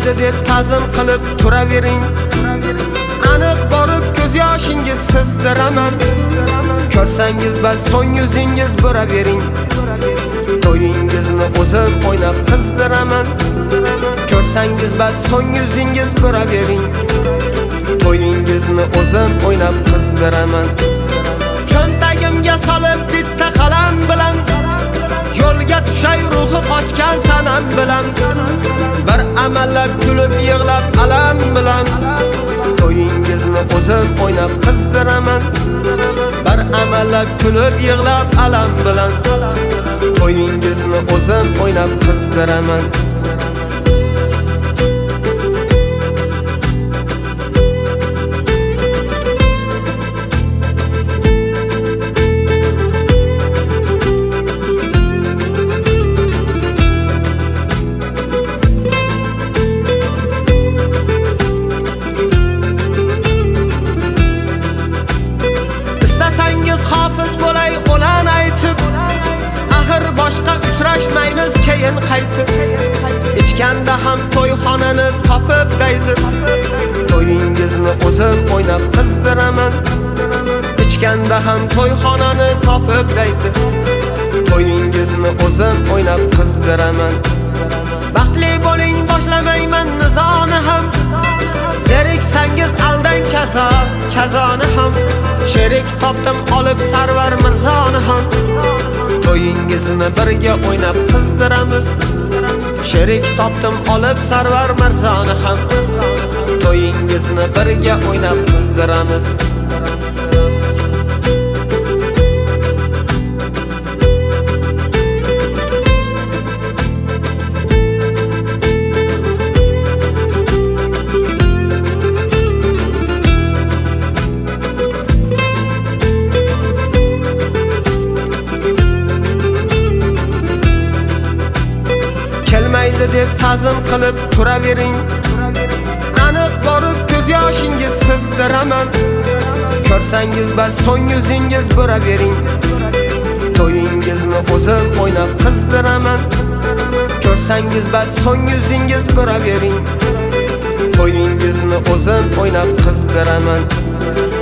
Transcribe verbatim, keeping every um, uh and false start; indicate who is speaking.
Speaker 1: kelmaydi deb ta'zim qilib turavering. Aniq borib ko'z yoshingiz sizdiraman. Ko'rsangiz bas so'ng yuzingiz bo'ravering. To'yingizni o'zim o'ynab qizdiraman. Ko'rsangiz bas so'ng yuzingiz bo'ravering. To'yingizni o'zim o'ynab qizdiraman. Cho'ntagimga solib bitta qalam bilan yo'lga tushay ruhi qochgan tanam bilan. Bir amallab kulib yig'lab alam bilan. To'yingizni o'zim o'ynab qizdiraman. Bir amallab kulib yig'lab alam bilan. To'yingizni o'zim o'ynab qizdiraman. Hofiz bo'lay qo'lan aytib, axir boshqa uchrashmaymiz keyin qaytib. Ichganda ham to'yxonani topib daydi. To'yingizni o'zim o'ynab qizdiraman. Ichganda ham to'yxonani topib daydi. To'yingizni o'zim o'ynab qizdiraman. Baxtli bo'ling, boshlamayman nizoni ham. Zeriksangiz aldan kazo, kazoni ham. Sherik topdim olib Sarvar Mirzoni ham. To'yingizni birga o'ynab qizdiramiz. Sherik topdim olib Sarvar Mirzoni ham. To'yingizni birga o'ynab qizdiramiz. Kelmaydi deb ta'zim qilib turavering. Aniq borib ko'z yoshingiz sizdiraman. Ko'rsangiz bas so'ng yuzingiz bo'ravering. To'yingizni o'zim o'ynab qizdiraman. Ko'rsangiz bas so'ng yuzingiz bo'ravering. To'yingizni o'zim o'ynab qizdiraman.